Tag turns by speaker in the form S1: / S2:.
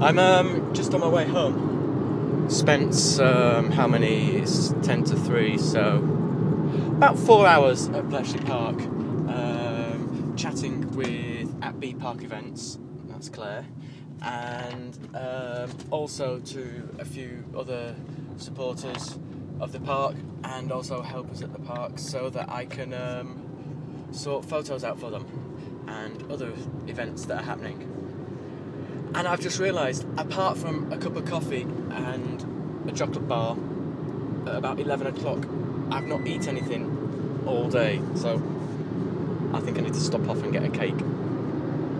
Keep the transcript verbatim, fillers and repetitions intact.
S1: I'm um, just on my way home. Spent um, how many? It's ten to three, so about four hours at Bletchley Park, um, chatting with at B Park Events. That's Claire, and um, also to a few other supporters of the park, and also helpers at the park, so that I can um, sort photos out for them and other events that are happening. And I've just realised, apart from a cup of coffee and a chocolate bar at about eleven o'clock, I've not eaten anything all day, so I think I need to stop off and get a cake.